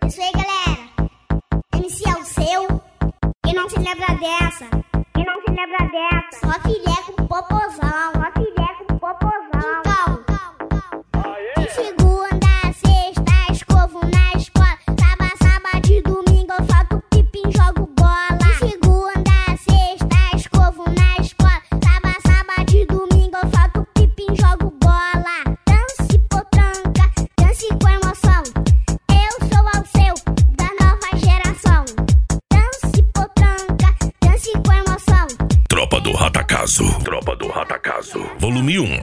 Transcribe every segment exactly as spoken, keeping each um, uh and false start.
Isso aí, galera. M C é o seu. Quem não se lembra dessa? Quem não se lembra dessa? Só filé com popozão. Só filé com popozão. Então, de segunda a sexta, escovo na escola. Sábado, sábado e domingo eu solto pipim, jogo bola. De segunda a sexta, escovo na escola. Sábado, sábado e domingo eu solto pipim, jogo bola. Dance, potranca, dance com emoção. Eu sou ao seu, da nova geração. Dance, potranca, dance com emoção. Tropa do Ratacazo. Tropa do Ratacazo. Volume um.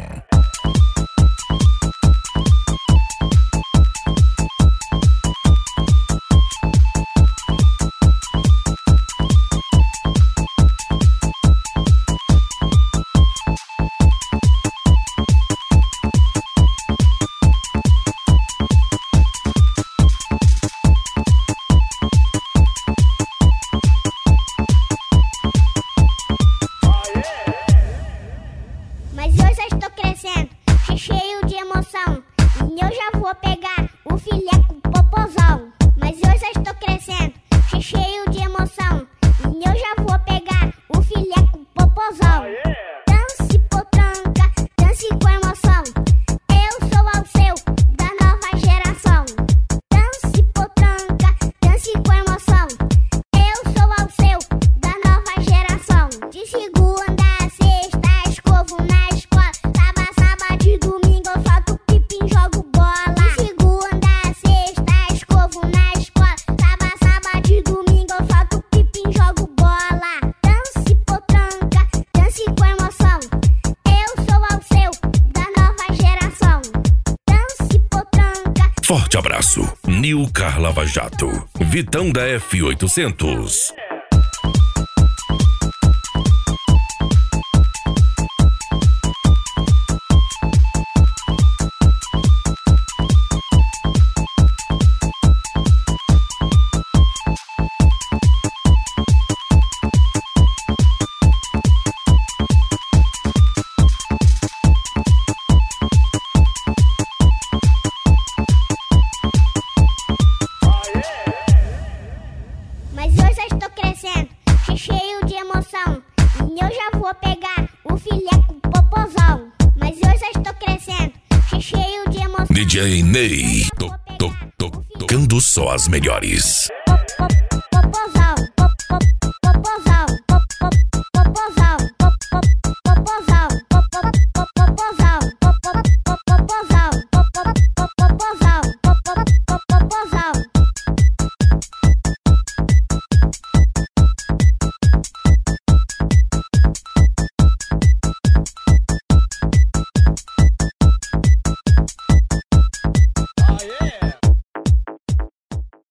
Mas eu já estou crescendo, cheio de emoção. E eu já vou pegar o filé com popozão. Mas eu já estou crescendo, cheio de emoção. E eu já vou pegar o filé com popozão. Dance, potranca, dance com emoção. Eu sou ao seu, da nova geração. Dance, potranca, dance com emoção. Eu sou ao seu, da nova geração. De segunda a sexta, escovo na escola. Sábado, sábado e domingo eu solto pipim, jogo bola. De segunda a sexta, escovo na escola. Sábado, sábado e domingo eu solto pipim, jogo bola. Dance, potranca, dance com emoção. Eu sou ao seu, da nova geração. Dance, potranca. Forte abraço. Nilcar Lava Jato. Vitão da F oitocentos. Mas eu já estou crescendo, cheio de emoção. E eu já vou pegar o filé com popozão. Mas eu já estou crescendo, cheio de emoção. D J Ney. To, to, to, tocando só as melhores.